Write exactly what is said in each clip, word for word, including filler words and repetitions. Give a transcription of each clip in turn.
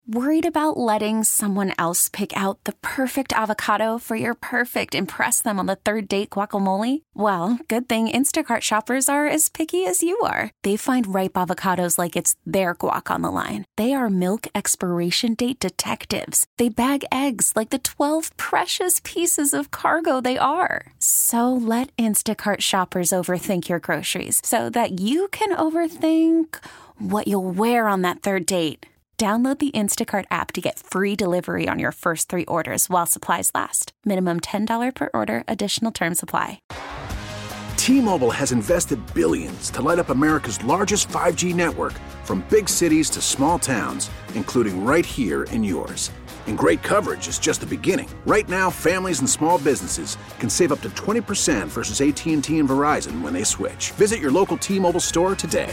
Worried about letting someone else pick out the perfect avocado for your perfect impress them on the third date guacamole? Well, good thing Instacart shoppers are as picky as you are. They find ripe avocados like it's their guac on the line. They are milk expiration date detectives. They bag eggs like the twelve precious pieces of cargo they are. So let Instacart shoppers overthink your groceries so that you can overthink what you'll wear on that third date. Download the Instacart app to get free delivery on your first three orders while supplies last. Minimum ten dollars per order. Additional terms apply. T-Mobile has invested billions to light up America's largest five G network, from big cities to small towns, including right here in yours. And great coverage is just the beginning. Right now, families and small businesses can save up to twenty percent versus A T and T and Verizon when they switch. Visit your local T-Mobile store today.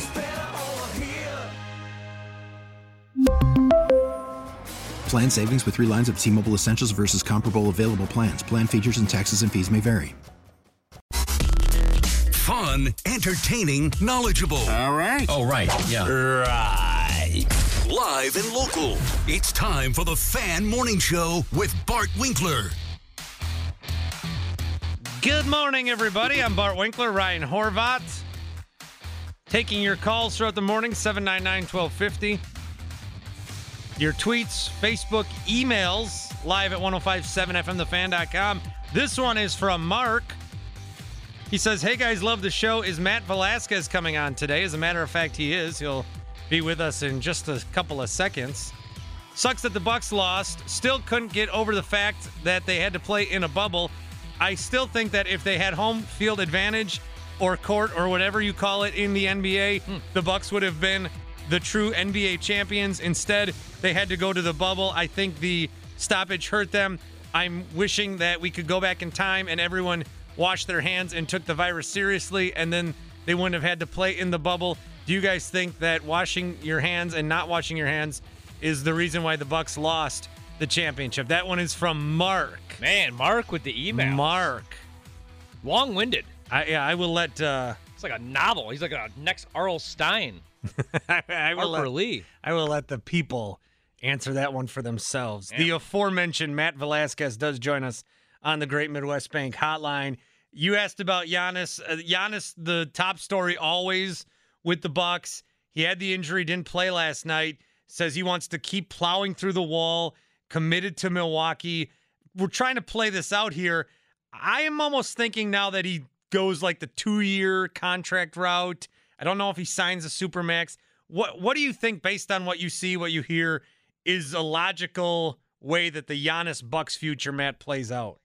Plan savings with three lines of T-Mobile Essentials versus comparable available plans. Plan features and taxes and fees may vary. Fun, entertaining, knowledgeable. All right. Oh, right. Yeah. Right. Live and local. It's time for the Fan Morning Show with Bart Winkler. Good morning, everybody. I'm Bart Winkler, Ryan Horvat. Taking your calls throughout the morning, seven nine nine, one two five zero. Your tweets, Facebook, emails, live at ten fifty-seven f m the fan dot com. This one is from Mark. He says, hey guys, love the show. Is Matt Velasquez coming on today? As a matter of fact, he is. He'll be with us in just a couple of seconds. Sucks that the Bucks lost. Still couldn't get over the fact that they had to play in a bubble. I still think that if they had home field advantage or court or whatever you call it in the N B A, hmm. the Bucks would have been the true N B A champions. Instead, they had to go to the bubble. I think the stoppage hurt them. I'm wishing that we could go back in time and everyone washed their hands and took the virus seriously, and then they wouldn't have had to play in the bubble. Do you guys think that washing your hands and not washing your hands is the reason why the Bucks lost the championship? That one is from Mark. Man, Mark with the email. Mark. Long-winded. I, yeah, I will let... Uh, it's like a novel. He's like a next Arl Stein. I, I will Harper let, Lee. I will let the people answer that one for themselves. Yeah. The aforementioned Matt Velasquez does join us on the Great Midwest Bank hotline. You asked about Giannis. Uh, Giannis, the top story always with the Bucks. He had the injury, didn't play last night. Says he wants to keep plowing through the wall, committed to Milwaukee. We're trying to play this out here. I am almost thinking now that he goes like the two-year contract route. I don't know if he signs a Supermax. What What do you think, based on what you see, what you hear, is a logical way that the Giannis Bucks future, Matt, plays out?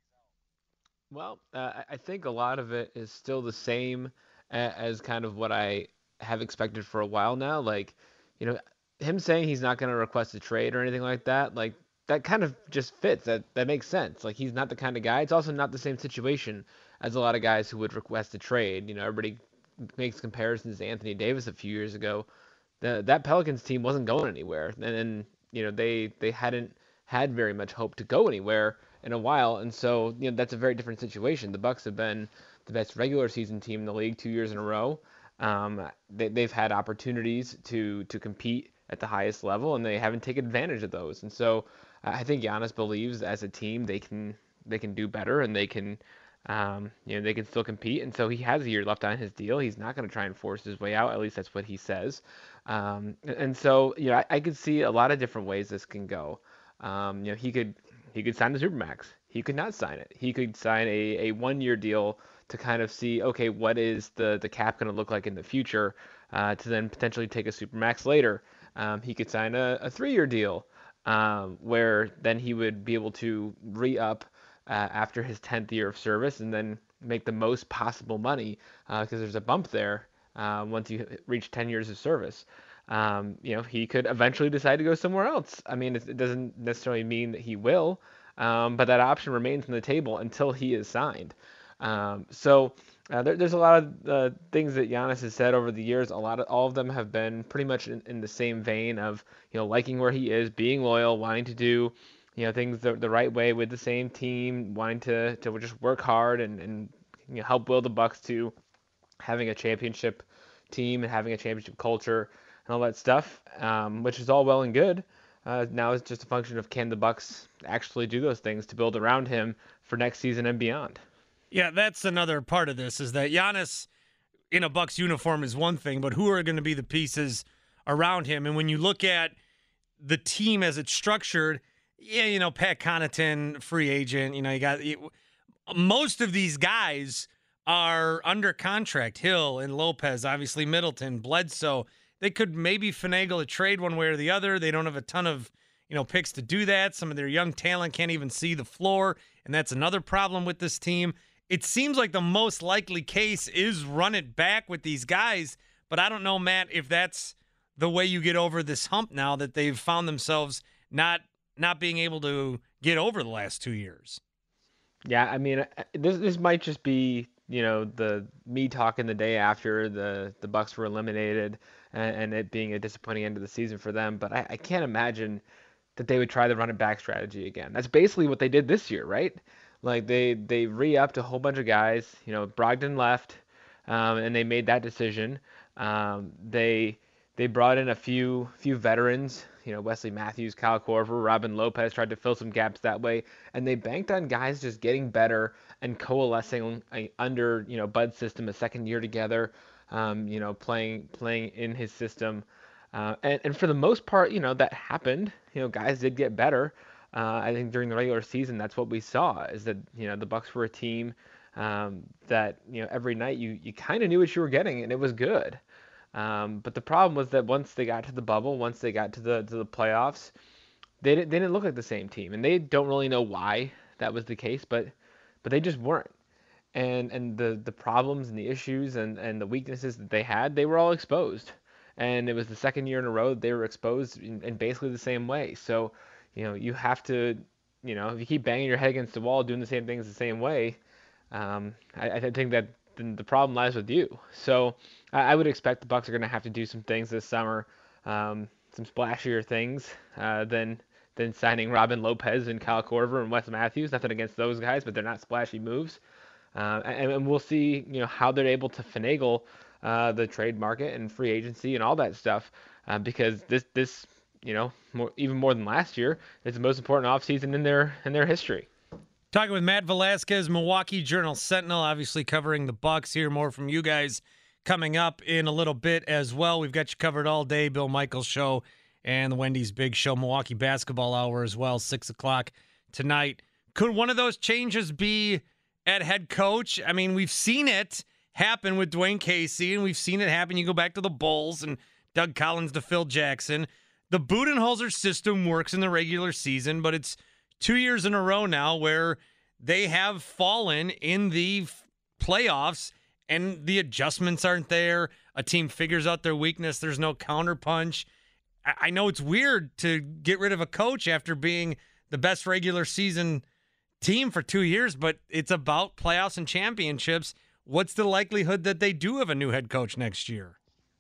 Well, uh, I think a lot of it is still the same as kind of what I have expected for a while now. Like, you know, him saying he's not going to request a trade or anything like that, like, that kind of just fits. That that makes sense. Like, he's not the kind of guy. It's also not the same situation as a lot of guys who would request a trade. You know, everybody makes comparisons to Anthony Davis a few years ago. The, that Pelicans team wasn't going anywhere. And then, you know, they, they hadn't had very much hope to go anywhere in a while. And so, you know, that's a very different situation. The Bucks have been the best regular season team in the league two years in a row. Um, they, they've had opportunities to, to compete at the highest level, and they haven't taken advantage of those. And so I think Giannis believes as a team they can they can do better, and they can um, you know they can still compete. And so he has a year left on his deal. He's not going to try and force his way out. At least that's what he says. Um, and so you know I, I could see a lot of different ways this can go. Um, you know he could he could sign the Supermax. He could not sign it. He could sign a, a one year deal to kind of see, okay, what is the the cap going to look like in the future, uh, to then potentially take a Supermax later. Um, he could sign a, a three year deal. Um, where then he would be able to re-up uh, after his tenth year of service and then make the most possible money because uh, there's a bump there uh, once you reach ten years of service. Um, you know, he could eventually decide to go somewhere else. I mean, it, it doesn't necessarily mean that he will, um, but that option remains on the table until he is signed. Um, so uh, there, there's a lot of uh, things that Giannis has said over the years. A lot of all of them have been pretty much in, in the same vein of, you know, liking where he is, being loyal, wanting to do, you know, things the, the right way with the same team, wanting to, to just work hard and, and you know, help will the Bucks to having a championship team and having a championship culture and all that stuff, um, which is all well and good. Uh, now it's just a function of can the Bucks actually do those things to build around him for next season and beyond. Yeah, that's another part of this is that Giannis in a Bucks uniform is one thing, but who are going to be the pieces around him? And when you look at the team as it's structured, yeah, you know, Pat Connaughton, free agent, you know, you got you, most of these guys are under contract. Hill and Lopez, obviously Middleton, Bledsoe. They could maybe finagle a trade one way or the other. They don't have a ton of, you know, picks to do that. Some of their young talent can't even see the floor, and that's another problem with this team. It seems like the most likely case is run it back with these guys, but I don't know, Matt, if that's the way you get over this hump now that they've found themselves not not being able to get over the last two years. Yeah, I mean, this this might just be, you know, the me talking the day after the, the Bucks were eliminated and, and it being a disappointing end of the season for them, but I, I can't imagine that they would try the run it back strategy again. That's basically what they did this year, right? Like they they re-upped a whole bunch of guys. You know, Brogdon left, um, and they made that decision. Um, they they brought in a few few veterans. You know, Wesley Matthews, Kyle Korver, Robin Lopez tried to fill some gaps that way, and they banked on guys just getting better and coalescing under, you know, Bud's system a second year together. Um, you know, playing playing in his system, uh, and and for the most part, you know, that happened. You know, guys did get better. Uh, I think during the regular season, that's what we saw, is that, you know, the Bucks were a team um, that, you know, every night you, you kind of knew what you were getting, and it was good. Um, but the problem was that once they got to the bubble, once they got to the to the playoffs, they didn't, they didn't look like the same team. And they don't really know why that was the case, but but they just weren't. And and the, the problems and the issues and, and the weaknesses that they had, they were all exposed. And it was the second year in a row that they were exposed in, in basically the same way. So, you know, you have to, you know, if you keep banging your head against the wall doing the same things the same way, um, I, I think that the problem lies with you. So I, I would expect the Bucks are going to have to do some things this summer, um, some splashier things uh, than than signing Robin Lopez and Kyle Korver and Wes Matthews. Nothing against those guys, but they're not splashy moves. Uh, and, and we'll see, you know, how they're able to finagle uh, the trade market and free agency and all that stuff, uh, because this this. you know, more, even more than last year, it's the most important offseason in their in their history. Talking with Matt Velasquez, Milwaukee Journal-Sentinel, obviously covering the Bucks. Hear more from you guys coming up in a little bit as well. We've got you covered all day, Bill Michaels Show and the Wendy's Big Show, Milwaukee Basketball Hour as well, six o'clock tonight. Could one of those changes be at head coach? I mean, we've seen it happen with Dwayne Casey, and we've seen it happen. You go back to the Bulls and Doug Collins to Phil Jackson. The Budenholzer system works in the regular season, but it's two years in a row now where they have fallen in the playoffs and the adjustments aren't there. A team figures out their weakness. There's no counterpunch. I know it's weird to get rid of a coach after being the best regular season team for two years, but it's about playoffs and championships. What's the likelihood that they do have a new head coach next year?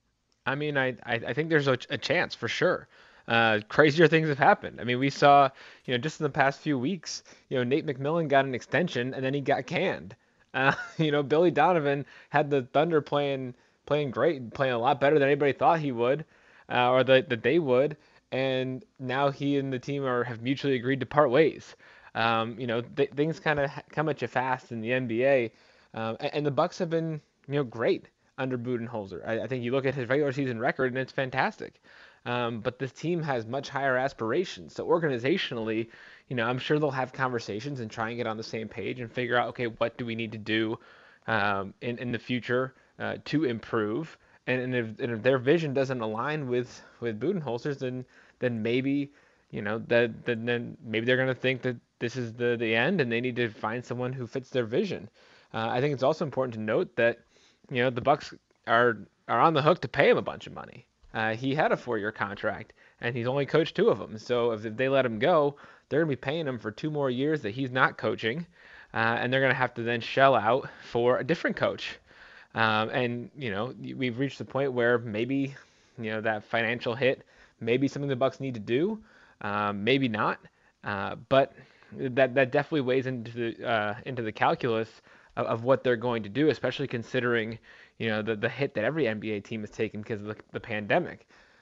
I mean, I I think there's a, a chance for sure. Uh, crazier things have happened. I mean, we saw, you know, just in the past few weeks, you know, Nate McMillan got an extension and then he got canned. Uh, you know, Billy Donovan had the Thunder playing playing great, playing a lot better than anybody thought he would, uh, or that that they would, and now he and the team are have mutually agreed to part ways. Um, you know, th- things kind of come at you fast in the N B A, um, and, and the Bucks have been, you know, great under Budenholzer. I, I think you look at his regular season record and it's fantastic. Um, but this team has much higher aspirations. So organizationally, you know, I'm sure they'll have conversations and try and get on the same page and figure out, okay, what do we need to do um, in, in the future uh, to improve? And, and, if, and if their vision doesn't align with, with Budenholzer's, then then maybe, you know, that then, then maybe they're going to think that this is the, the end and they need to find someone who fits their vision. Uh, I think it's also important to note that, you know, the Bucks are are on the hook to pay him a bunch of money. Uh, he had a four-year contract, and he's only coached two of them. So if, if they let him go, they're going to be paying him for two more years that he's not coaching, uh, and they're going to have to then shell out for a different coach. Um, and, you know, we've reached the point where maybe, you know, that financial hit may be something the Bucks need to do, um, maybe not. Uh, but that that definitely weighs into the, uh, into the calculus of, of what they're going to do, especially considering, you know, the, the hit that every N B A team has taken because of the, the pandemic.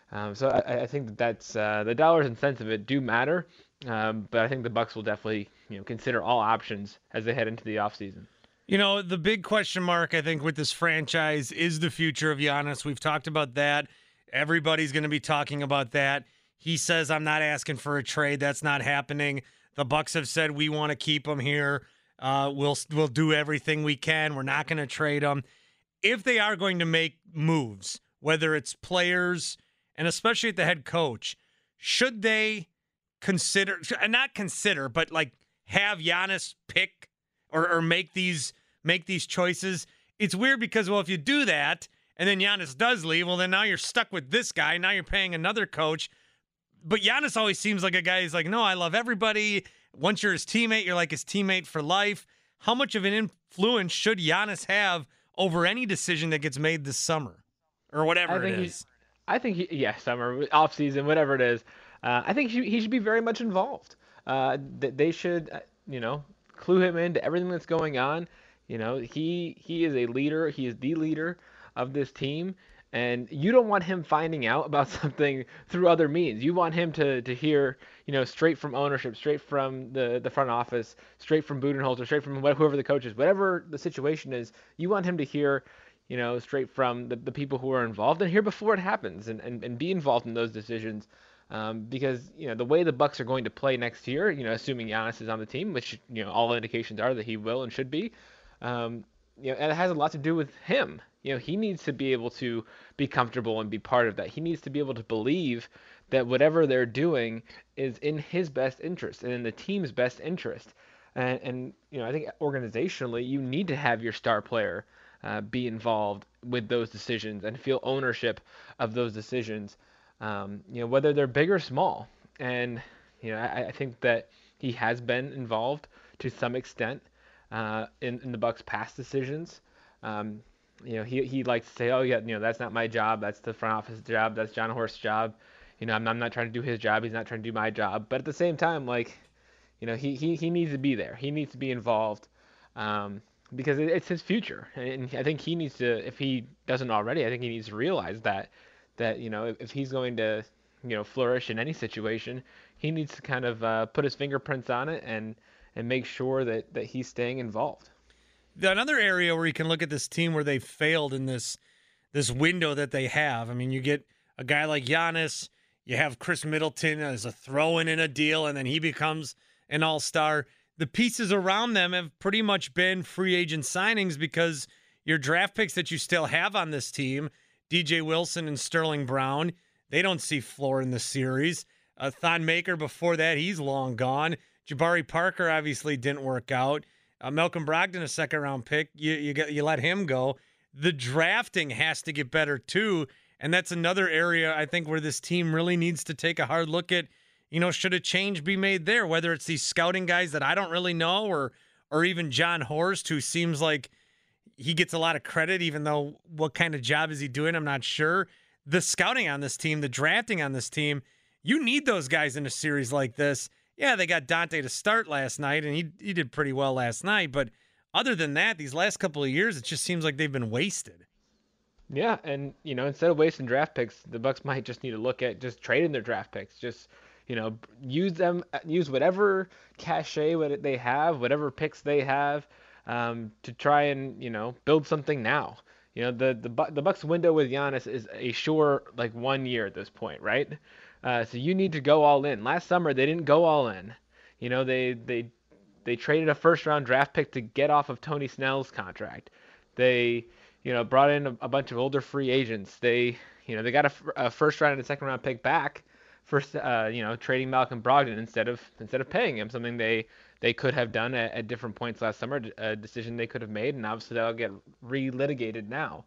Um, so I, I think that that's uh, the dollars and cents of it do matter, um, but I think the Bucks will definitely you know consider all options as they head into the offseason. You know, the big question mark, I think, with this franchise is the future of Giannis. We've talked about that. Everybody's going to be talking about that. He says, I'm not asking for a trade. That's not happening. The Bucks have said we want to keep him here. Uh, we'll we'll do everything we can. We're not going to trade him. If they are going to make moves, whether it's players and especially at the head coach, should they consider, not consider, but like have Giannis pick or, or make these make these choices? It's weird because, well, if you do that and then Giannis does leave, well, then now you're stuck with this guy. Now you're paying another coach. But Giannis always seems like a guy who's like, no, I love everybody. Once you're his teammate, you're like his teammate for life. How much of an influence should Giannis have over any decision that gets made this summer or whatever it is? I think, he, yeah, summer, off season, whatever it is. Uh, I think he, he should be very much involved. Uh, they should, uh, you know, clue him into everything that's going on. You know, he he is a leader. He is the leader of this team. And you don't want him finding out about something through other means. You want him to, to hear, you know, straight from ownership, straight from the, the front office, straight from Budenholzer, straight from whoever the coach is, whatever the situation is. You want him to hear, you know, straight from the, the people who are involved and hear before it happens and, and, and be involved in those decisions. Um, because, you know, the way the Bucks are going to play next year, you know, assuming Giannis is on the team, which, you know, all indications are that he will and should be, um, you know, and it has a lot to do with him. You know, he needs to be able to be comfortable and be part of that. He needs to be able to believe that whatever they're doing is in his best interest and in the team's best interest. And, and you know, I think organizationally, you need to have your star player uh, be involved with those decisions and feel ownership of those decisions, um, you know, whether they're big or small. And, you know, I, I think that he has been involved to some extent uh, in, in the Bucks' past decisions. Um, You know, he he likes to say, oh, yeah, you know, that's not my job. That's the front office job. That's John Horst's job. You know, I'm, I'm not trying to do his job. He's not trying to do my job. But at the same time, like, you know, he, he, he needs to be there. He needs to be involved um, because it, it's his future. And I think he needs to, if he doesn't already, I think he needs to realize that, that, you know, if, if he's going to, you know, flourish in any situation, he needs to kind of uh, put his fingerprints on it and, and make sure that, that he's staying involved. Another area where you can look at this team where they failed in this this window that they have. I mean, you get a guy like Giannis, you have Chris Middleton as a throw-in in a deal, and then he becomes an all-star. The pieces around them have pretty much been free agent signings because your draft picks that you still have on this team, D J Wilson and Sterling Brown, they don't see floor in the series. Uh, Thon Maker before that, he's long gone. Jabari Parker obviously didn't work out. Uh, Malcolm Brogdon, a second-round pick, you you get you let him go. The drafting has to get better too, and that's another area I think where this team really needs to take a hard look at. You know, should a change be made there? Whether it's these scouting guys that I don't really know, or or even John Horst, who seems like he gets a lot of credit, even though what kind of job is he doing? I'm not sure. The scouting on this team, the drafting on this team, you need those guys in a series like this. Yeah, they got Dante to start last night, and he he did pretty well last night. But other than that, these last couple of years, it just seems like they've been wasted. Yeah, and, you know, instead of wasting draft picks, the Bucks might just need to look at just trading their draft picks. Just, you know, use them, use whatever cachet what they have, whatever picks they have, um, to try and, you know, build something now. You know, the the the Bucks window with Giannis is a sure, like, one year at this point, right? Uh, so you need to go all in. Last summer, they didn't go all in. You know, they they they traded a first-round draft pick to get off of Tony Snell's contract. They, you know, brought in a, a bunch of older free agents. They, you know, they got a, a first-round and a second-round pick back for, uh, you know, trading Malcolm Brogdon instead of instead of paying him, something they they could have done at, at different points last summer, a decision they could have made, and obviously that'll get re-litigated now.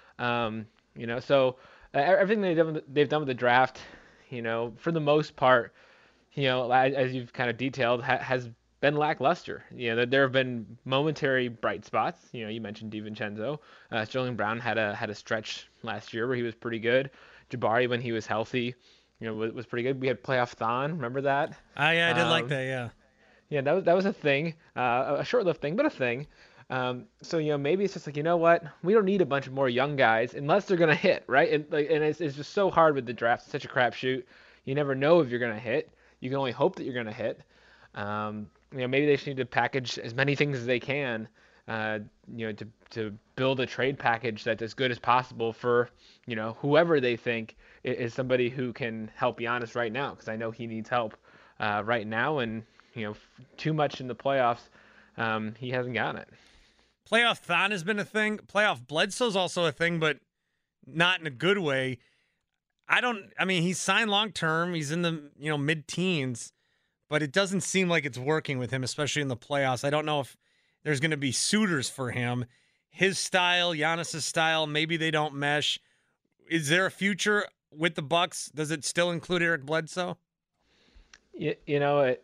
Um, you know, so uh, everything they've done, they've done with the draft, you know, for the most part, you know, as you've kind of detailed, ha- has been lackluster. You know, there have been momentary bright spots. You know, you mentioned DiVincenzo. Uh, Sterling Brown had a had a stretch last year where he was pretty good. Jabari, when he was healthy, you know, was, was pretty good. We had playoff Thon. Remember that? Oh, yeah, I did um, like that, yeah. Yeah, that was that was a thing, uh, a short-lived thing, but a thing. Um, so, you know, maybe it's just like, you know what? We don't need a bunch of more young guys unless they're going to hit, right? And, like, and it's, it's just so hard with the draft. It's such a crapshoot. You never know if you're going to hit. You can only hope that you're going to hit. Um, you know, maybe they just need to package as many things as they can, uh, you know, to, to build a trade package that's as good as possible for, you know, whoever they think is, is somebody who can help Giannis right now, because I know he needs help uh, right now. And, you know, too much in the playoffs, um, he hasn't gotten it. Playoff Thon has been a thing. Playoff Bledsoe's also a thing, but not in a good way. I don't, I mean, he's signed long-term. He's in the, you know, mid-teens, but it doesn't seem like it's working with him, especially in the playoffs. I don't know if there's going to be suitors for him. His style, Giannis's style, maybe they don't mesh. Is there a future with the Bucks? Does it still include Eric Bledsoe? You, you know, it,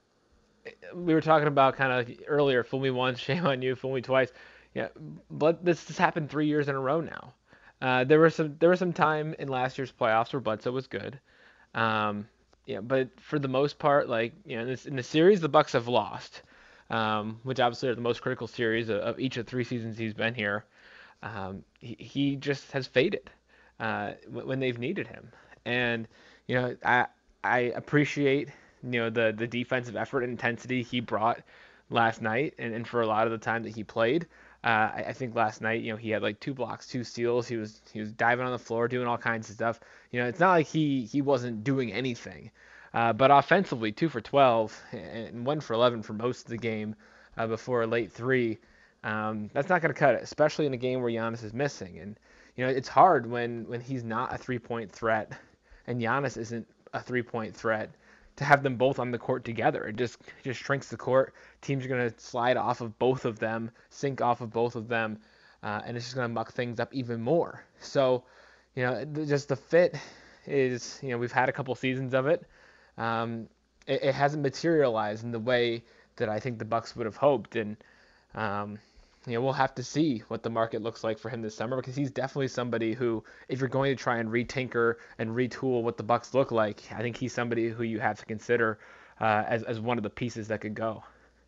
we were talking about kind of earlier, fool me once, shame on you, fool me twice. Yeah, but this has happened three years in a row now. Uh, there was some there was some time in last year's playoffs where Bledsoe was good. Um, yeah, but for the most part, like, you know, in, this, in the series the Bucks have lost, um, which obviously are the most critical series of, of each of the three seasons he's been here. Um, he, he just has faded uh, when they've needed him, and you know, I I appreciate, you know, the the defensive effort and intensity he brought last night, and, and for a lot of the time that he played. Uh, I, I think last night, you know, he had like two blocks, two steals. He was he was diving on the floor, doing all kinds of stuff. You know, it's not like he he wasn't doing anything. Uh, but offensively, two for twelve and one for eleven for most of the game uh, before a late three. Um, that's not going to cut it, especially in a game where Giannis is missing. And you know, it's hard when when he's not a three-point threat and Giannis isn't a three-point threat, to have them both on the court together. It just it just shrinks the court. Teams are going to slide off of both of them, sink off of both of them, uh, and it's just going to muck things up even more. So, you know, just the fit is, you know, we've had a couple seasons of it. Um, it, it hasn't materialized in the way that I think the Bucks would have hoped, and um, you know, we'll have to see what the market looks like for him this summer, because he's definitely somebody who, if you're going to try and retinker and retool what the Bucks look like, I think he's somebody who you have to consider uh, as, as one of the pieces that could go.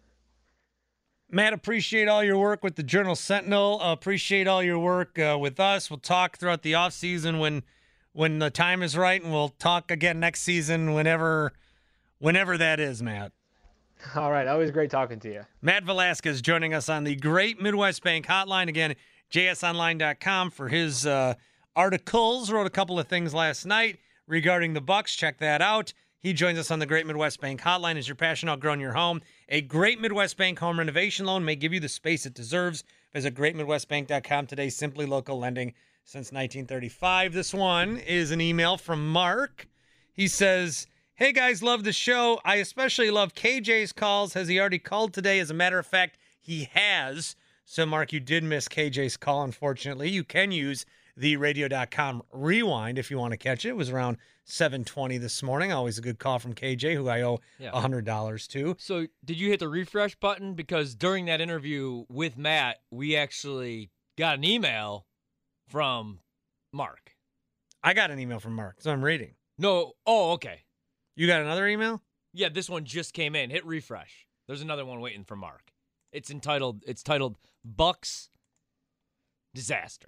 Matt, appreciate all your work with the Journal Sentinel. Uh, appreciate all your work uh, with us. We'll talk throughout the offseason when when the time is right, and we'll talk again next season whenever whenever that is, Matt. All right. Always great talking to you. Matt Velasquez joining us on the Great Midwest Bank Hotline. Again, j s online dot com for his uh, articles. Wrote a couple of things last night regarding the Bucks. Check that out. He joins us on the Great Midwest Bank Hotline. Is your passion outgrown your home? A Great Midwest Bank home renovation loan may give you the space it deserves. Visit great midwest bank dot com today. Simply local lending since nineteen thirty-five. This one is an email from Mark. He says, hey guys, love the show. I especially love K J's calls. Has he already called today? As a matter of fact, he has. So, Mark, you did miss K J's call, unfortunately. You can use the radio dot com rewind if you want to catch it. It was around seven twenty this morning. Always a good call from K J, who I owe Yeah. one hundred dollars to. So did you hit the refresh button? Because during that interview with Matt, we actually got an email from Mark. I got an email from Mark, so I'm reading. No. Oh, okay. You got another email? Yeah, this one just came in. Hit refresh. There's another one waiting for Mark. It's entitled, it's titled Bucks Disaster.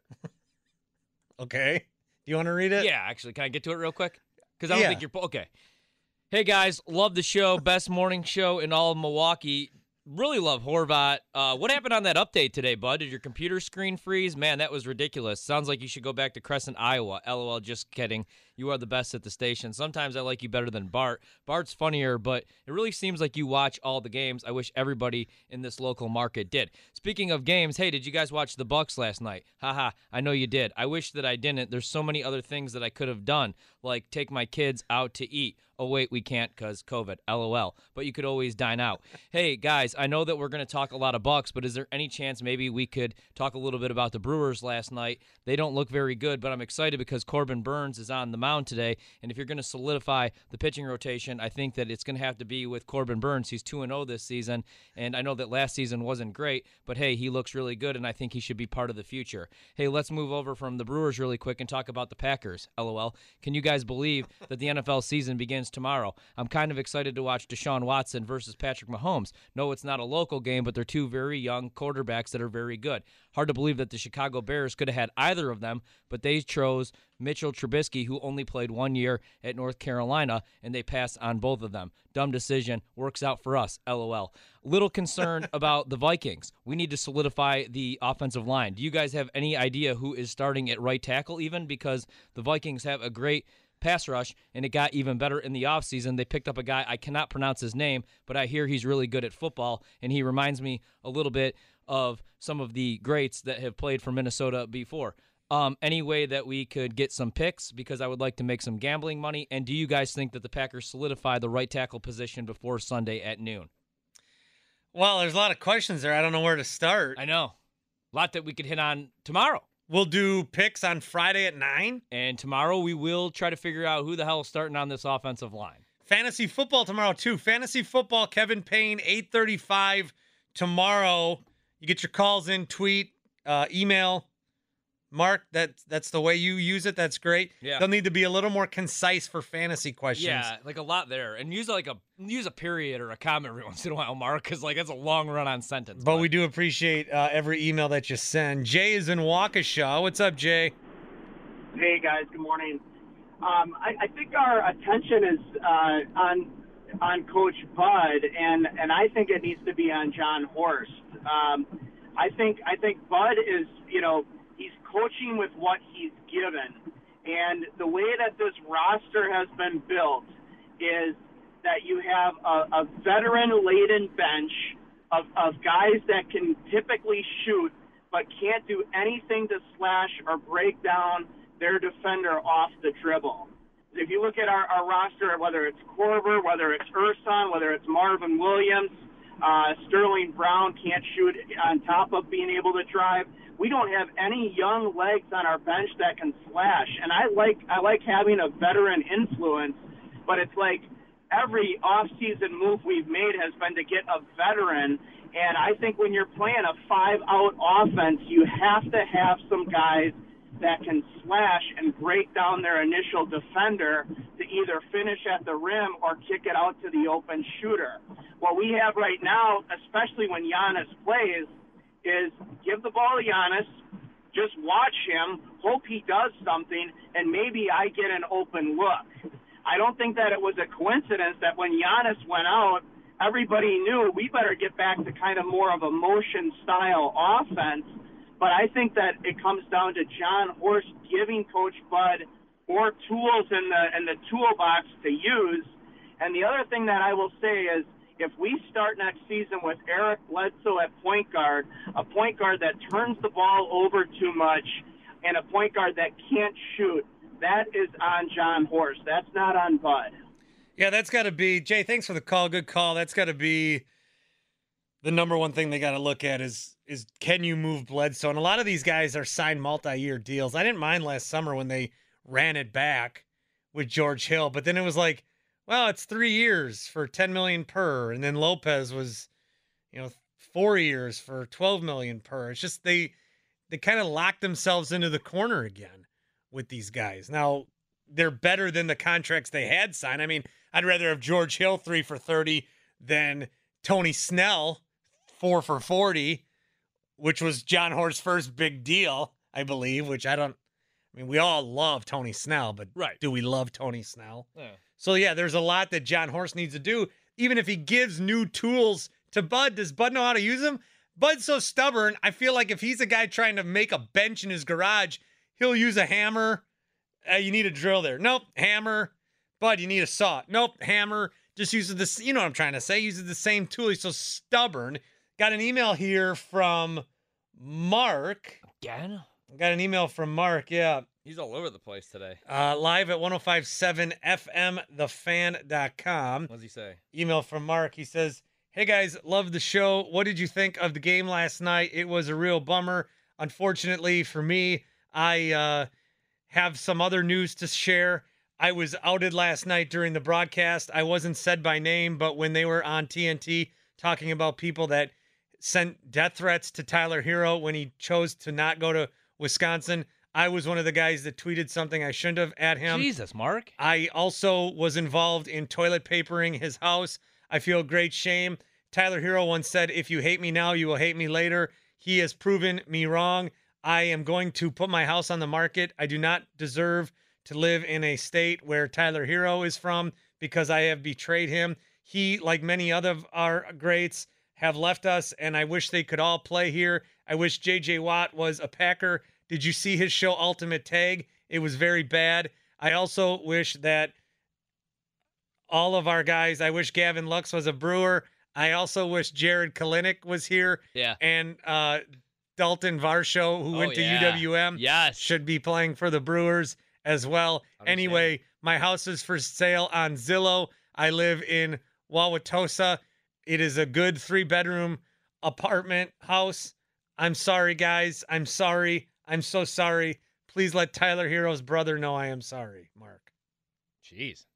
Okay. Do you want to read it? Yeah, actually, can I get to it real quick? Because I don't Yeah. think you're okay. Hey guys, love the show. Best morning show in all of Milwaukee. Really love Horvat. Uh, what happened on that update today, bud? Did your computer screen freeze? Man, that was ridiculous. Sounds like you should go back to Crescent, Iowa. LOL, just kidding. You are the best at the station. Sometimes I like you better than Bart. Bart's funnier, but it really seems like you watch all the games. I wish everybody in this local market did. Speaking of games, hey, did you guys watch the Bucks last night? Haha, I know you did. I wish that I didn't. There's so many other things that I could have done, like take my kids out to eat. Oh, wait, we can't because COVID, LOL. But you could always dine out. Hey, guys, I know that we're going to talk a lot of Bucks, but is there any chance maybe we could talk a little bit about the Brewers last night? They don't look very good, but I'm excited because Corbin Burns is on the mound today. And if you're going to solidify the pitching rotation, I think that it's going to have to be with Corbin Burns. He's two and oh this season, and I know that last season wasn't great, but hey, he looks really good, and I think he should be part of the future. Hey, let's move over from the Brewers really quick and talk about the Packers. LOL. Can you guys believe that the N F L season begins tomorrow? I'm kind of excited to watch Deshaun Watson versus Patrick Mahomes. No, it's not a local game, but they're two very young quarterbacks that are very good. Hard to believe that the Chicago Bears could have had either of them, but they chose Mitchell Trubisky, who only played one year at North Carolina, and they passed on both of them. Dumb decision. Works out for us. LOL. Little concerned about the Vikings. We need to solidify the offensive line. Do you guys have any idea who is starting at right tackle even? Because the Vikings have a great pass rush, and it got even better in the offseason. They picked up a guy, I cannot pronounce his name, but I hear he's really good at football, and he reminds me a little bit of some of the greats that have played for Minnesota before. Um, any way that we could get some picks, because I would like to make some gambling money, and do you guys think that the Packers solidify the right tackle position before Sunday at noon? Well, there's a lot of questions there. I don't know where to start. I know. A lot that we could hit on tomorrow. We'll do picks on Friday at nine. And tomorrow we will try to figure out who the hell is starting on this offensive line. Fantasy football tomorrow, too. Fantasy football, Kevin Payne, eight thirty-five tomorrow. You get your calls in, tweet, uh, email. Mark, that, that's the way you use it. That's great. Yeah. They'll need to be a little more concise for fantasy questions. Yeah, like a lot there. And use like a use a period or a comma every once in a while, Mark, because like that's a long run-on sentence. But, but we do appreciate uh, every email that you send. Jay is in Waukesha. What's up, Jay? Hey, guys. Good morning. Um, I, I think our attention is uh, on on Coach Bud, and, and I think it needs to be on John Horst. Um, I think I think Bud is, you know, he's coaching with what he's given. And the way that this roster has been built is that you have a, a veteran-laden bench of, of guys that can typically shoot but can't do anything to slash or break down their defender off the dribble. If you look at our, our roster, whether it's Korver, whether it's Urson, whether it's Marvin Williams, uh, Sterling Brown can't shoot on top of being able to drive. We don't have any young legs on our bench that can slash. And I like I like having a veteran influence, but it's like every off-season move we've made has been to get a veteran. And I think when you're playing a five-out offense, you have to have some guys that can slash and break down their initial defender to either finish at the rim or kick it out to the open shooter. What we have right now, especially when Giannis plays, is give the ball to Giannis, just watch him, hope he does something, and maybe I get an open look. I don't think that it was a coincidence that when Giannis went out, everybody knew we better get back to kind of more of a motion-style offense. But I think that it comes down to John Horst giving Coach Bud more tools in the in the toolbox to use. And the other thing that I will say is, if we start next season with Eric Bledsoe at point guard, a point guard that turns the ball over too much, and a point guard that can't shoot, that is on John Horst. That's not on Bud. Yeah, that's got to be, Jay, thanks for the call. Good call. That's got to be the number one thing they got to look at is, is can you move Bledsoe? And a lot of these guys are signed multi-year deals. I didn't mind last summer when they ran it back with George Hill, but then it was like, well, it's three years for ten million dollars per, and then Lopez was, you know, four years for twelve million dollars per. It's just they they kind of locked themselves into the corner again with these guys. Now, they're better than the contracts they had signed. I mean, I'd rather have George Hill three for thirty than Tony Snell four for forty, which was John Horst's first big deal, I believe, which I don't, I mean, we all love Tony Snell, but right. Do we love Tony Snell? Yeah. So, yeah, there's a lot that John Horst needs to do. Even if he gives new tools to Bud, does Bud know how to use them? Bud's so stubborn. I feel like if he's a guy trying to make a bench in his garage, he'll use a hammer. Uh, you need a drill there. Nope, hammer. Bud, you need a saw. Nope, hammer. Just uses this, you know what I'm trying to say, uses the same tool. He's so stubborn. Got an email here from Mark. Again? Got an email from Mark, yeah. He's all over the place today. Uh, live at ten fifty-seven F M the fan dot com. What does he say? Email from Mark. He says, hey, guys, love the show. What did you think of the game last night? It was a real bummer. Unfortunately for me, I uh, have some other news to share. I was outed last night during the broadcast. I wasn't said by name, but when they were on T N T talking about people that sent death threats to Tyler Hero when he chose to not go to Wisconsin, I was one of the guys that tweeted something I shouldn't have at him. Jesus, Mark. I also was involved in toilet papering his house. I feel great shame. Tyler Hero once said, if you hate me now, you will hate me later. He has proven me wrong. I am going to put my house on the market. I do not deserve to live in a state where Tyler Hero is from because I have betrayed him. He, like many other of our greats, have left us, and I wish they could all play here. I wish J J Watt was a Packer. Did you see his show Ultimate Tag? It was very bad. I also wish that all of our guys, I wish Gavin Lux was a Brewer. I also wish Jared Kalinick was here. Yeah. And uh, Dalton Varsho, who Oh, went to yeah. U W M, Yes. should be playing for the Brewers as well. Understand. Anyway, my house is for sale on Zillow. I live in Wauwatosa. It is a good three-bedroom apartment house. I'm sorry, guys. I'm sorry. I'm so sorry. Please let Tyler Hero's brother know I am sorry, Mark. Jeez.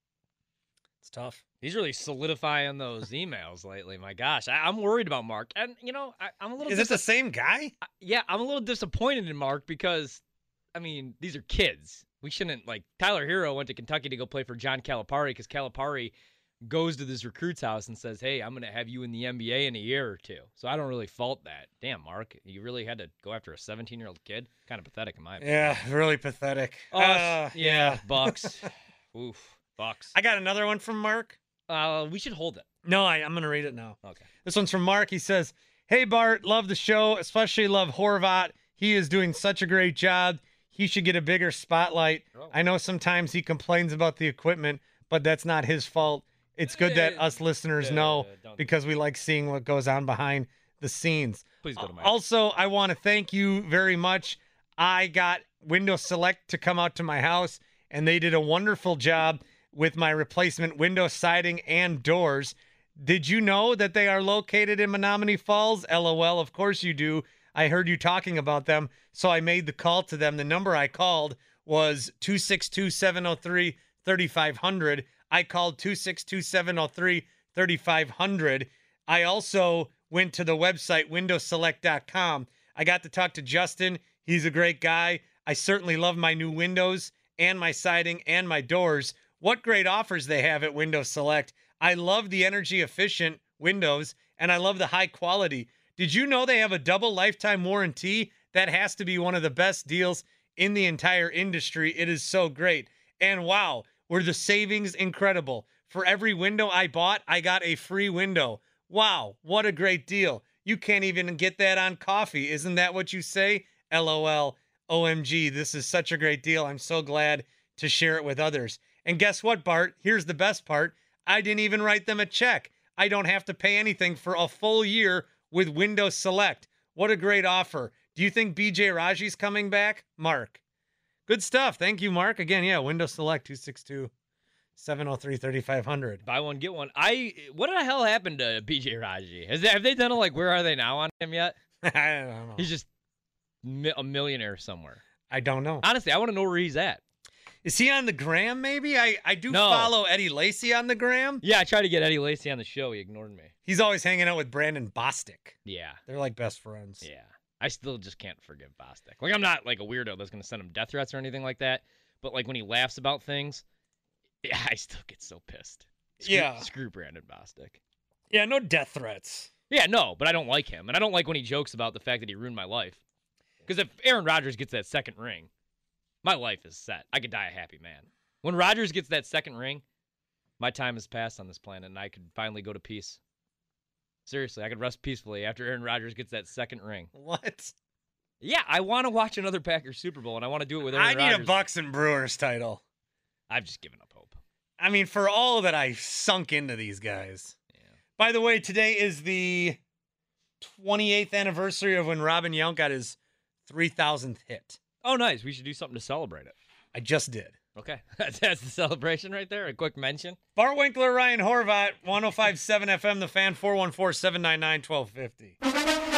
It's tough. He's really solidifying those emails lately. My gosh, I, I'm worried about Mark. And, you know, I, I'm a little Is this the dis- same guy? Yeah, I'm a little disappointed in Mark because, I mean, these are kids. We shouldn't, like, Tyler Hero went to Kentucky to go play for John Calipari because Calipari goes to this recruit's house and says, hey, I'm going to have you in the N B A in a year or two. So I don't really fault that. Damn, Mark, you really had to go after a seventeen-year-old kid? Kind of pathetic in my opinion. Yeah, really pathetic. Oh, Uh, yeah, Bucks. Oof, Bucks. I got another one from Mark. Uh, we should hold it. No, I, I'm going to read it now. Okay. This one's from Mark. He says, hey, Bart, love the show, especially love Horvat. He is doing such a great job. He should get a bigger spotlight. Oh. I know sometimes he complains about the equipment, but that's not his fault. It's good that us listeners Yeah, know don't- because we like seeing what goes on behind the scenes. Please go to my Also, I want to thank you very much. I got Windows Select to come out to my house, and they did a wonderful job with my replacement window siding and doors. Did you know that they are located in Menominee Falls? LOL, of course you do. I heard you talking about them, so I made the call to them. The number I called was two six two, seven oh three, three five zero zero. I called two six two, seven oh three, three five zero zero. I also went to the website, windows select dot com. I got to talk to Justin. He's a great guy. I certainly love my new windows and my siding and my doors. What great offers they have at Windows Select. I love the energy efficient windows and I love the high quality. Did you know they have a double lifetime warranty? That has to be one of the best deals in the entire industry. It is so great. And wow, were the savings incredible. For every window I bought, I got a free window. Wow, what a great deal. You can't even get that on coffee. Isn't that what you say? LOL. O M G, this is such a great deal. I'm so glad to share it with others. And guess what, Bart? Here's the best part. I didn't even write them a check. I don't have to pay anything for a full year with Windows Select. What a great offer. Do you think B J Raji's coming back? Mark. Good stuff. Thank you, Mark. Again, yeah, Windows Select two six two, seven oh three, three five zero zero. Buy one, get one. I what the hell happened to B J Raji? Has they, have they done a like Where Are They Now on him yet? I don't know. He's just mi- a millionaire somewhere. I don't know. Honestly, I want to know where he's at. Is he on the gram, maybe? I, I do No. follow Eddie Lacy on the gram. Yeah, I tried to get Eddie Lacy on the show. He ignored me. He's always hanging out with Brandon Bostic. Yeah. They're like best friends. Yeah. I still just can't forgive Bostic. Like, I'm not like a weirdo that's going to send him death threats or anything like that. But like when he laughs about things, yeah, I still get so pissed. Screw, Yeah. Screw Brandon Bostic. Yeah, no death threats. Yeah, no, but I don't like him. And I don't like when he jokes about the fact that he ruined my life. Because if Aaron Rodgers gets that second ring, my life is set. I could die a happy man. When Rodgers gets that second ring, my time has passed on this planet, and I could finally go to peace. Seriously, I could rest peacefully after Aaron Rodgers gets that second ring. What? Yeah, I want to watch another Packers Super Bowl, and I want to do it with Aaron I need Rodgers. a Bucks and Brewers title. I've just given up hope. I mean, for all that I sunk into these guys. Yeah. By the way, today is the twenty-eighth anniversary of when Robin Yount got his three thousandth hit. Oh, nice. We should do something to celebrate it. I just did. Okay. That's, that's the celebration right there. A quick mention. Bart Winkler, Ryan Horvat, one oh five point seven F M, The Fan, four one four, seven nine nine, one two five oh.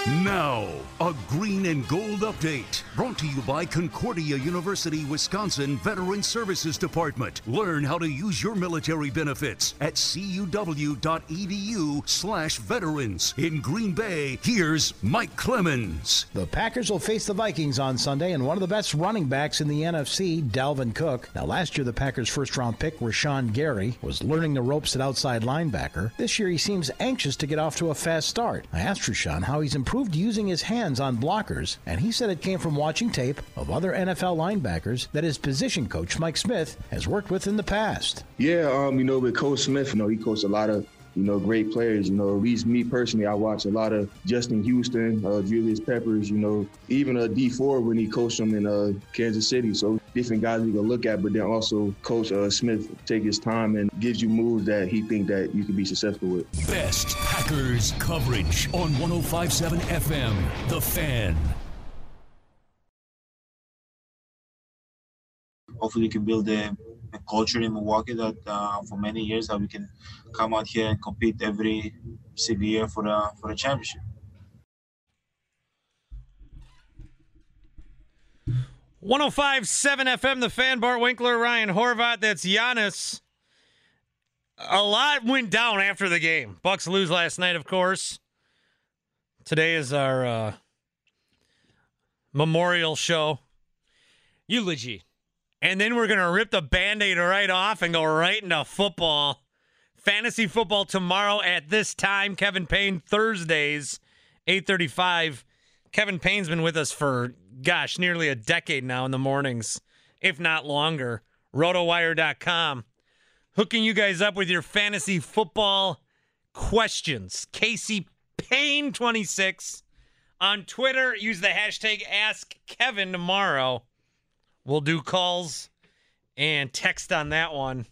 Now, a green and gold update brought to you by Concordia University, Wisconsin Veteran Services Department. Learn how to use your military benefits at cuw.edu slash veterans. In Green Bay, here's Mike Clemens. The Packers will face the Vikings on Sunday, and one of the best running backs in the N F C, Dalvin Cook. Now, last year, the Packers' first-round pick, Rashawn Gary, was learning the ropes at outside linebacker. This year, he seems anxious to get off to a fast start. I asked Rashawn how he's improved using his hands on blockers, and he said it came from watching tape of other N F L linebackers that his position coach, Mike Smith, has worked with in the past. Yeah, um, you know, with Coach Smith, you know, he coached a lot of, you know, great players. You know, at least me personally, I watch a lot of Justin Houston, uh, Julius Peppers, you know, even a D four when he coached them in uh, Kansas City. So different guys we can look at, but then also Coach uh, Smith take his time and gives you moves that he think that you can be successful with. Best Packers coverage on one oh five point seven F M, The Fan. Hopefully we can build a, a culture in Milwaukee that uh, for many years that we can come out here and compete every single year for the for the championship. one oh five point seven F M, The Fan. Bart Winkler, Ryan Horvat. That's Giannis. A lot went down after the game. Bucks lose last night, of course. Today is our uh, memorial show. Eulogy. And then we're going to rip the Band-Aid right off and go right into football. Fantasy football tomorrow at this time. Kevin Payne, Thursdays, eight thirty-five. Kevin Payne's been with us for, gosh, nearly a decade now in the mornings, if not longer. rotowire dot com. Hooking you guys up with your fantasy football questions. Casey Payne twenty-six on Twitter. Use the hashtag Ask Kevin tomorrow. We'll do calls and text on that one.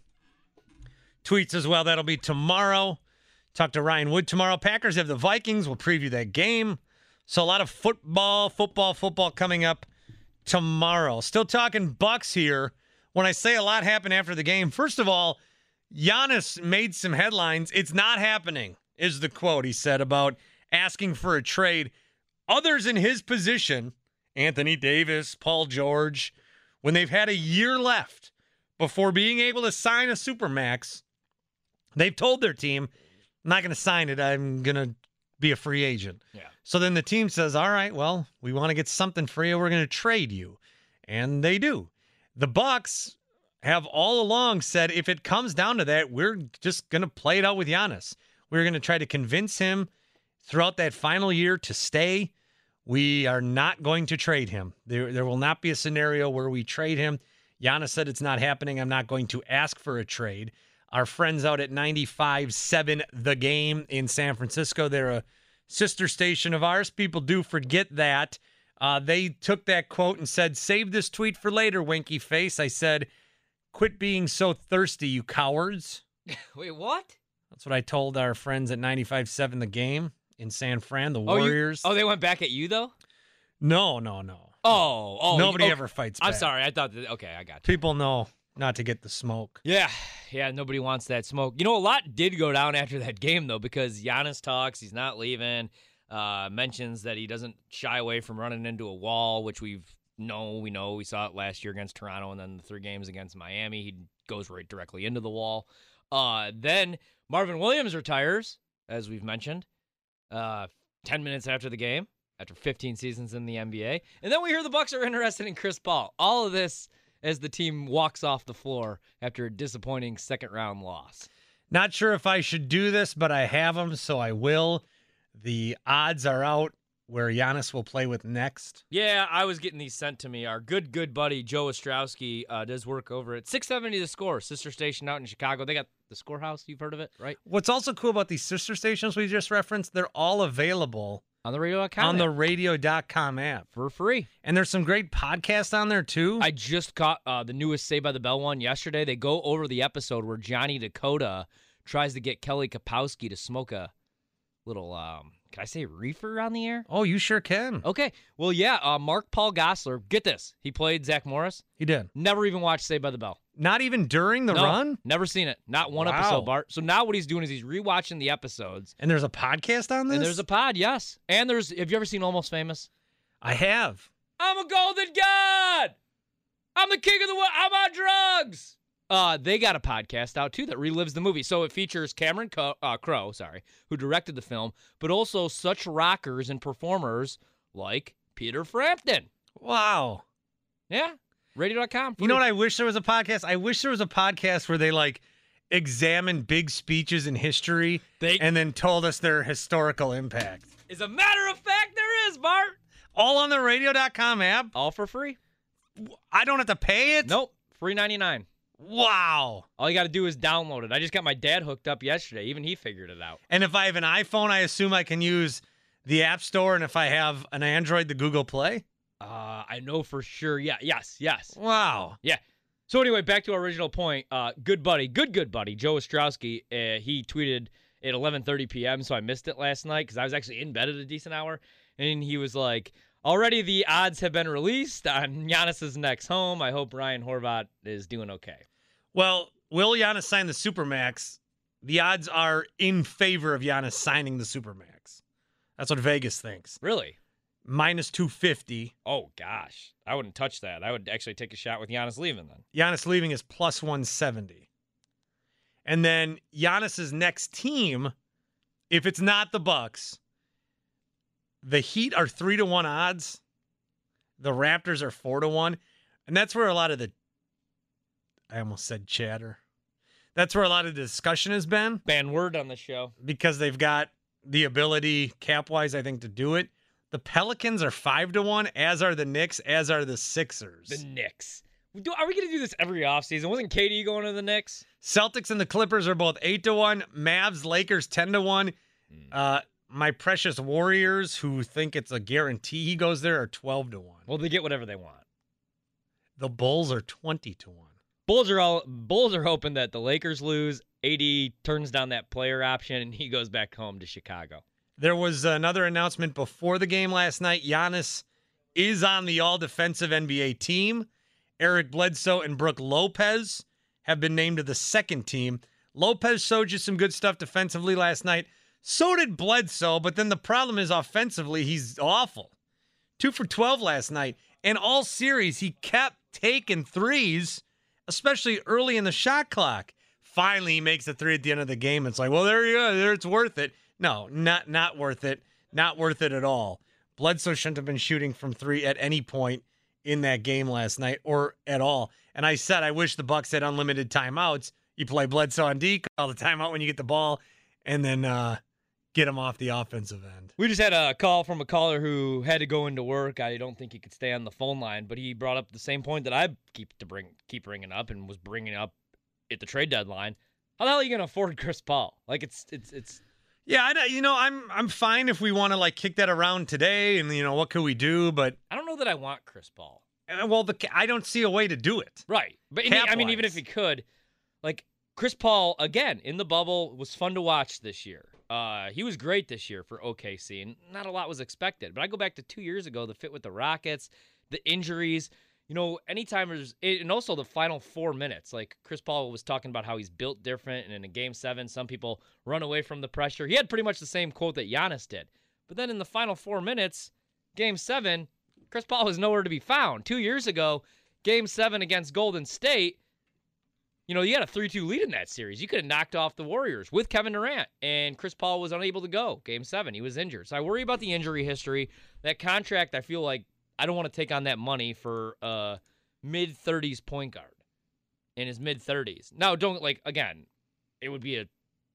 Tweets as well. That'll be tomorrow. Talk to Ryan Wood tomorrow. Packers have the Vikings. We'll preview that game. So a lot of football, football, football coming up tomorrow. Still talking Bucks here. When I say a lot happened after the game, first of all, Giannis made some headlines. It's not happening, is the quote he said about asking for a trade. Others in his position, Anthony Davis, Paul George, when they've had a year left before being able to sign a Supermax, they've told their team, I'm not going to sign it. I'm going to be a free agent. Yeah. So then the team says, all right, well, we want to get something for you. We're going to trade you. And they do. The Bucks have all along said, if it comes down to that, we're just going to play it out with Giannis. We're going to try to convince him throughout that final year to stay. We are not going to trade him. There, there will not be a scenario where we trade him. Giannis said it's not happening. I'm not going to ask for a trade. Our friends out at ninety-five point seven The Game in San Francisco, they're a sister station of ours. People do forget that. Uh, they took that quote and said, save this tweet for later, winky face. I said, quit being so thirsty, you cowards. Wait, what? That's what I told our friends at ninety-five point seven The Game in San Fran, the Oh, you- Warriors. Oh, they went back at you, though? No, no, no. Oh, oh. Nobody okay. ever fights I'm back. sorry. I thought that. Okay, I got you. People know not to get the smoke. Yeah, yeah, nobody wants that smoke. You know, a lot did go down after that game, though, because Giannis talks, he's not leaving, uh, mentions that he doesn't shy away from running into a wall, which we've know, we know. We saw it last year against Toronto, and then the three games against Miami, he goes right directly into the wall. Uh, then Marvin Williams retires, as we've mentioned, uh, ten minutes after the game, after fifteen seasons in the N B A. And then we hear the Bucks are interested in Chris Paul. All of this as the team walks off the floor after a disappointing second-round loss. Not sure if I should do this, but I have them, so I will. The odds are out where Giannis will play with next. Yeah, I was getting these sent to me. Our good, good buddy Joe Ostrowski uh, does work over at six seventy The Score, sister station out in Chicago. They got the Scorehouse. You've heard of it, right? What's also cool about these sister stations we just referenced, they're all available on the radio dot com on the app. radio dot com app for free. And there's some great podcasts on there, too. I just caught uh, the newest Saved by the Bell one yesterday. They go over the episode where Johnny Dakota tries to get Kelly Kapowski to smoke a little, um, can I say reefer on the air? Oh, you sure can. Okay. Well, yeah, uh, Mark Paul Gosselaar, get this. He played Zach Morris. He did. Never even watched Saved by the Bell. Not even during the no, run? Never seen it. Not one Wow. episode, Bart. So now what he's doing is he's rewatching the episodes. And there's a podcast on this? And there's a pod, yes. And there's, have you ever seen Almost Famous? I have. I'm a golden god. I'm the king of the world. I'm on drugs. Uh, they got a podcast out, too, that relives the movie. So it features Cameron Co- uh, Crowe, sorry, who directed the film, but also such rockers and performers like Peter Frampton. Wow. Yeah. radio dot com. You know what I wish there was a podcast? I wish there was a podcast where they, like, examined big speeches in history they, and then told us their historical impact. As a matter of fact, there is, Bart. All on the radio dot com app? All for free. I don't have to pay it? Nope. Free ninety-nine. Wow. All you got to do is download it. I just got my dad hooked up yesterday. Even he figured it out. And if I have an iPhone, I assume I can use the App Store, and if I have an Android, the Google Play? Uh, I know for sure. Yeah, yes, yes. Wow. Yeah. So anyway, back to our original point. Uh, good buddy, good, good buddy, Joe Ostrowski, uh, he tweeted at eleven thirty p.m., so I missed it last night because I was actually in bed at a decent hour, and he was like, already the odds have been released on Giannis's next home. I hope Ryan Horvat is doing okay. Well, will Giannis sign the Supermax? The odds are in favor of Giannis signing the Supermax. That's what Vegas thinks. Really? Minus two fifty. Oh, gosh. I wouldn't touch that. I would actually take a shot with Giannis leaving then. Giannis leaving is plus one seventy. And then Giannis's next team, if it's not the Bucks, the Heat are three to one odds. The Raptors are four to one. And that's where a lot of the, I almost said chatter. That's where a lot of the discussion has been. Ban word on the show. Because they've got the ability, cap-wise, I think, to do it. The Pelicans are five to one, as are the Knicks, as are the Sixers. The Knicks. Do, are we going to do this every offseason? Wasn't K D going to the Knicks? Celtics and the Clippers are both eight to one. Mavs, Lakers, ten to one. Mm. Uh, my precious Warriors, who think it's a guarantee he goes there, are twelve to one. Well, they get whatever they want. The Bulls are twenty to one. Bulls are all Bulls are hoping that the Lakers lose, A D turns down that player option, and he goes back home to Chicago. There was another announcement before the game last night. Giannis is on the all-defensive N B A team. Eric Bledsoe and Brook Lopez have been named to the second team. Lopez showed you some good stuff defensively last night. So did Bledsoe, but then the problem is offensively, he's awful. Two for twelve last night. And all series, he kept taking threes, especially early in the shot clock. Finally, he makes a three at the end of the game. It's like, well, there you go. There, it's worth it. No, not not worth it. Not worth it at all. Bledsoe shouldn't have been shooting from three at any point in that game last night or at all. And I said I wish the Bucks had unlimited timeouts. You play Bledsoe on D, call the timeout when you get the ball, and then uh, get him off the offensive end. We just had a call from a caller who had to go into work. I don't think he could stay on the phone line, but he brought up the same point that I keep to bring keep bringing up and was bringing up at the trade deadline. How the hell are you going to afford Chris Paul? Like it's it's it's. Yeah, I, you know, I'm I'm fine if we want to like kick that around today, and you know what could we do? But I don't know that I want Chris Paul. Uh, well, the I don't see a way to do it. Right, but he, I mean, even if he could, like Chris Paul again in the bubble was fun to watch this year. Uh, he was great this year for O K C, and not a lot was expected. But I go back to two years ago, the fit with the Rockets, the injuries. You know, anytime there's, and also the final four minutes, like Chris Paul was talking about how he's built different, and in a game seven, some people run away from the pressure. He had pretty much the same quote that Giannis did. But then in the final four minutes, game seven, Chris Paul was nowhere to be found. Two years ago, game seven against Golden State, you know, you had a three two lead in that series. You could have knocked off the Warriors with Kevin Durant, and Chris Paul was unable to go. Game seven, he was injured. So I worry about the injury history. That contract, I feel like, I don't want to take on that money for a mid-thirties point guard in his mid-thirties. Now, don't, like, again, it would be a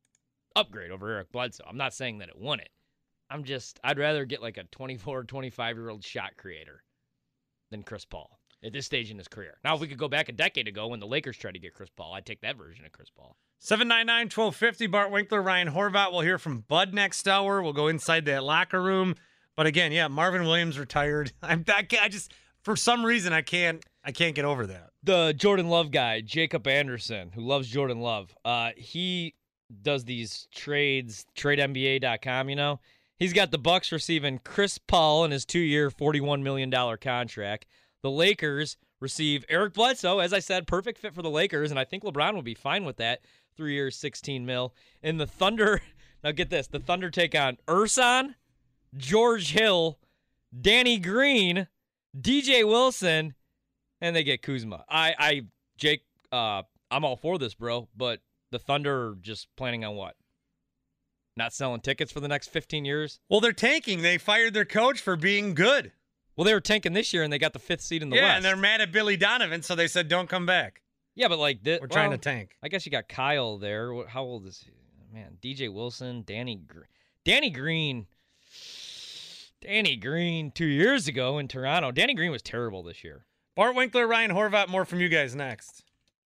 upgrade over Eric Bledsoe. I'm not saying that it wouldn't. I'm just, I'd rather get, like, a twenty-four, twenty-five-year-old shot creator than Chris Paul at this stage in his career. Now, if we could go back a decade ago when the Lakers tried to get Chris Paul, I'd take that version of Chris Paul. seven nine nine, one two five zero, Bart Winkler, Ryan Horvat. We'll hear from Bud next hour. We'll go inside that locker room. But again, yeah, Marvin Williams retired. I'm, I, can't, I just, for some reason, I can't, I can't get over that. The Jordan Love guy, Jacob Anderson, who loves Jordan Love, uh, he does these trades, trade N B A dot com, you know. He's got the Bucks receiving Chris Paul in his two-year, forty-one million dollars contract. The Lakers receive Eric Bledsoe. As I said, perfect fit for the Lakers, and I think LeBron will be fine with that. Three years, sixteen mil. And the Thunder, now get this, the Thunder take on Ersan, George Hill, Danny Green, D J Wilson, and they get Kuzma. I, I, Jake, uh, I'm all for this, bro, but the Thunder are just planning on what? Not selling tickets for the next fifteen years? Well, they're tanking. They fired their coach for being good. Well, they were tanking this year, and they got the fifth seed in the yeah, West. Yeah, and they're mad at Billy Donovan, so they said, don't come back. Yeah, but like this, we're trying well, to tank. I guess you got Kyle there. How old is he? Man, D J Wilson, Danny, Gr- Danny Green, Danny Green two years ago in Toronto. Danny Green was terrible this year. Bart Winkler, Ryan Horvat, more from you guys next.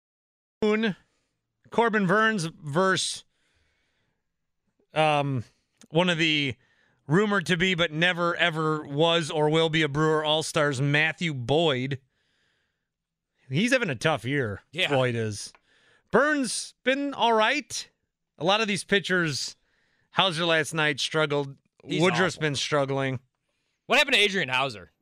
Corbin Burns versus um one of the rumored to be but never ever was or will be a Brewer All-Stars, Matthew Boyd. He's having a tough year. Yeah. Boyd is. Burns been all right. A lot of these pitchers, Hauser last night struggled. He's Woodruff's awful. been struggling. What happened to Adrian Hauser?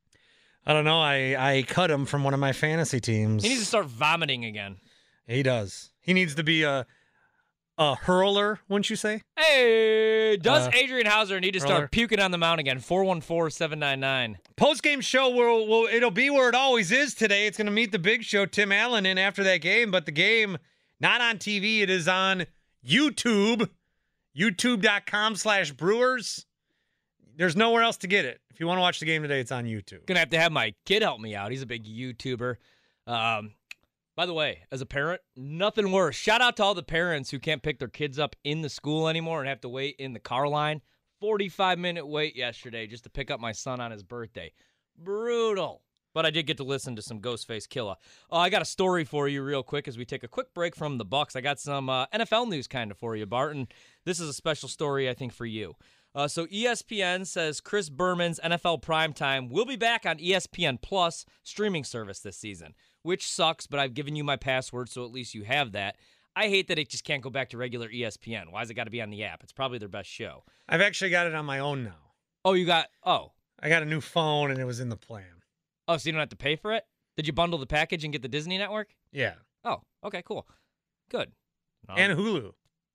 I don't know. I, I cut him from one of my fantasy teams. He needs to start vomiting again. He does. He needs to be a a hurler, wouldn't you say? Hey, does Uh, Adrian Hauser need to start hurler. puking on the mound again? four one four, seven nine nine. Post-game show, will will it'll be where it always is today. It's going to meet the big show, Tim Allen, in after that game. But the game, not on T V. It is on YouTube, youtube.com slash Brewers. There's nowhere else to get it. If you want to watch the game today, it's on YouTube. Gonna have to have my kid help me out. He's a big YouTuber. Um, by the way, as a parent, nothing worse. Shout out to all the parents who can't pick their kids up in the school anymore and have to wait in the car line. forty-five minute wait yesterday just to pick up my son on his birthday. Brutal. But I did get to listen to some Ghostface Killah. Oh, I got a story for you real quick as we take a quick break from the Bucks. I got some uh, N F L news kind of for you, Barton. This is a special story, I think, for you. Uh, so E S P N says Chris Berman's N F L Primetime will be back on E S P N Plus streaming service this season, which sucks, but I've given you my password, so at least you have that. I hate that it just can't go back to regular E S P N. Why has it got to be on the app? It's probably their best show. I've actually got it on my own now. Oh, you got, oh. I got a new phone, and it was in the plan. Oh, so you don't have to pay for it? Did you bundle the package and get the Disney Network? Yeah. Oh, okay, cool. Good. Um, And Hulu.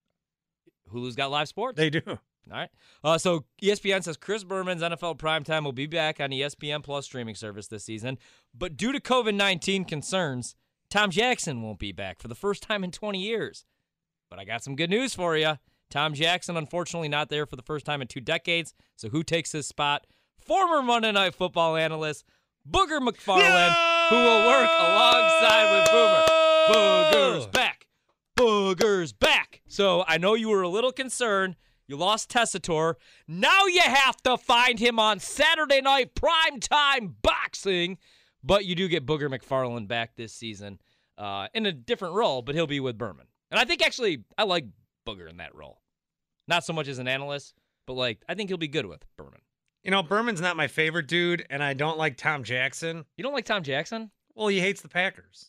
Hulu's got live sports? They do. All right. Uh, so E S P N says Chris Berman's N F L Primetime will be back on E S P N Plus streaming service this season. But due to covid nineteen concerns, Tom Jackson won't be back for the first time in twenty years. But I got some good news for you. Tom Jackson, unfortunately, not there for the first time in two decades. So who takes his spot? Former Monday Night Football analyst Booger McFarland, no! who will work alongside with Boomer. Booger's back. Booger's back. So I know you were a little concerned. You lost Tessitore. Now you have to find him on Saturday Night Primetime Boxing. But you do get Booger McFarland back this season uh, in a different role, but he'll be with Berman. And I think actually I like Booger in that role. Not so much as an analyst, but like I think he'll be good with Berman. You know, Berman's not my favorite dude, and I don't like Tom Jackson. You don't like Tom Jackson? Well, he hates the Packers.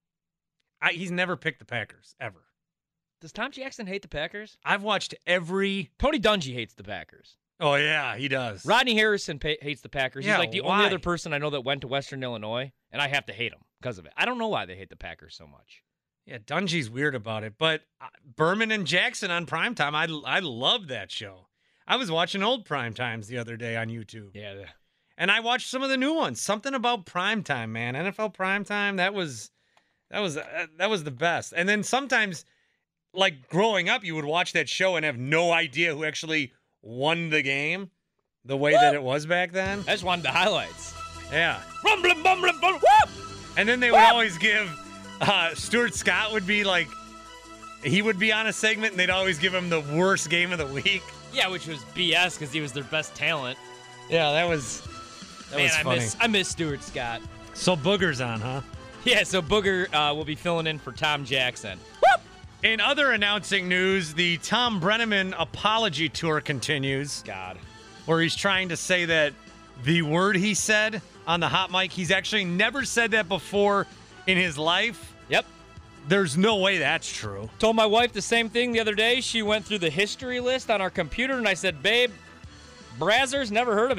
I, he's never picked the Packers, ever. Does Tom Jackson hate the Packers? I've watched every... Tony Dungy hates the Packers. Oh, yeah, he does. Rodney Harrison pa- hates the Packers. Yeah, He's like the why? only other person I know that went to Western Illinois, and I have to hate him because of it. I don't know why they hate the Packers so much. Yeah, Dungy's weird about it, but uh, Berman and Jackson on Primetime, I, I love that show. I was watching old Primetimes the other day on YouTube. Yeah. The- and I watched some of the new ones. Something about Primetime, man. N F L Primetime, that was that was uh, that was the best. And then sometimes, like growing up, you would watch that show and have no idea who actually won the game the way Woo! that it was back then. I just wanted the highlights. Yeah. Rumbling, bumbling, bumbling, whoop! And then they would always give, uh, Stuart Scott would be like, he would be on a segment and they'd always give him the worst game of the week. Yeah, which was B S because he was their best talent. Yeah, that was that Man, was I funny. miss I miss Stuart Scott. So Booger's on, huh? Yeah, so Booger uh, will be filling in for Tom Jackson. Whoop! In other announcing news, the Tom Brenneman apology tour continues. God. Where he's trying to say that the word he said on the hot mic, he's actually never said that before in his life. Yep. There's no way that's true. Told my wife the same thing the other day. She went through the history list on our computer, and I said, babe, Brazzers, never heard of it.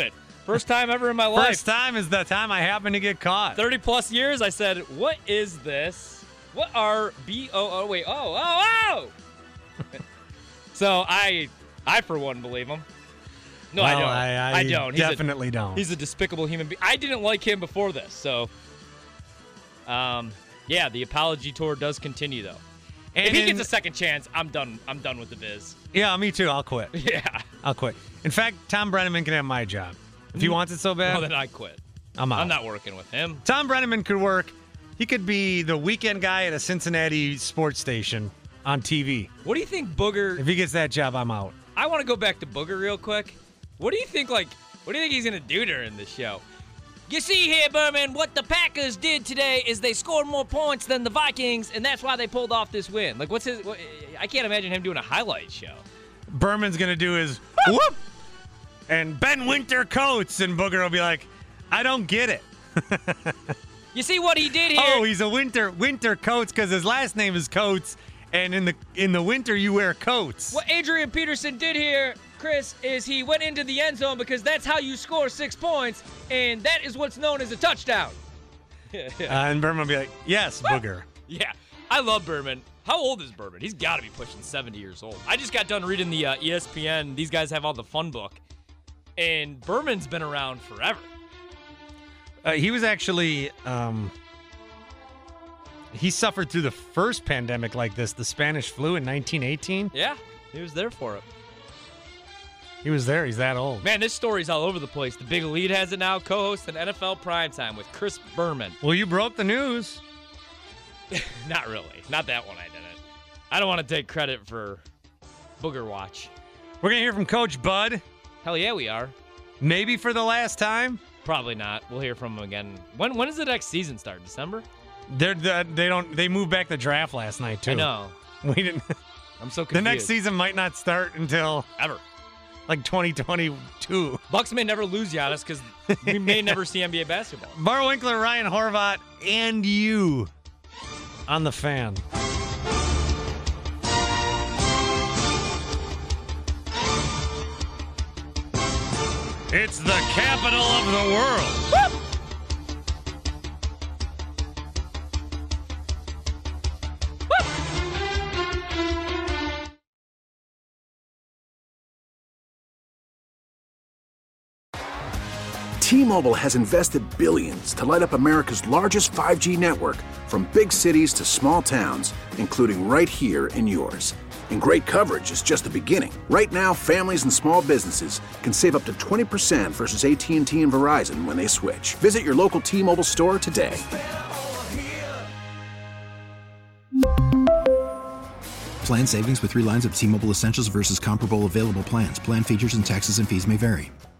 First time ever in my life. First time is the time I happen to get caught. thirty plus years, I said, what is this? What are B O O? Wait, oh, oh, oh! So I, I for one, believe him. No, well, I don't. I, I, I don't. He's definitely a, don't. He's a despicable human being. I didn't like him before this, so. Um, yeah, the apology tour does continue though. And if he in, gets a second chance, I'm done. I'm done with the biz. Yeah, me too. I'll quit. Yeah, I'll quit. In fact, Tom Brenneman can have my job if he wants it so bad. Well, then I quit. I'm out. I'm not working with him. Tom Brenneman could work. He could be the weekend guy at a Cincinnati sports station on T V. What do you think, Booger? If he gets that job, I'm out. I want to go back to Booger real quick. What do you think? Like, what do you think he's gonna do during the show? You see here, Berman, what the Packers did today is they scored more points than the Vikings, and that's why they pulled off this win. Like, what's his? What, I can't imagine him doing a highlight show. Berman's gonna do his whoop, and Ben Winter Coates, and Booger will be like, I don't get it. You see what he did here? Oh, he's a winter winter Coates because his last name is Coates, and in the in the winter you wear coats. What Adrian Peterson did here, Chris, is he went into the end zone because that's how you score six points, and that is what's known as a touchdown. uh, and Berman will be like, yes, Booger. Yeah, I love Berman. How old is Berman? He's got to be pushing seventy years old. I just got done reading the uh, E S P N. These guys have all the fun book, and Berman's been around forever. Uh, he was actually, um, he suffered through the first pandemic like this, the Spanish flu in nineteen eighteen. Yeah, he was there for it. He was there. He's that old. Man, this story's all over the place. The Big Lead has it now. Co-host an N F L Primetime with Chris Berman. Well, you broke the news. Not really. Not that one I didn't. I don't want to take credit for Booger Watch. We're going to hear from Coach Bud. Hell yeah, we are. Maybe for the last time. Probably not. We'll hear from him again. When when does the next season start? December? They're, they're, they don't. They moved back the draft last night too. I know. We didn't. I'm so confused. The next season might not start until ever, like twenty twenty-two. Bucks may never lose Giannis because we may never see N B A basketball. Bart Winkler, Ryan Horvat, and you on the Fan. It's the capital of the world. Woo! T-Mobile has invested billions to light up America's largest five G network, from big cities to small towns, including right here in yours. And great coverage is just the beginning. Right now, families and small businesses can save up to twenty percent versus A T and T and Verizon when they switch. Visit your local T-Mobile store today. Plan savings with three lines of T-Mobile Essentials versus comparable available plans. Plan features and taxes and fees may vary.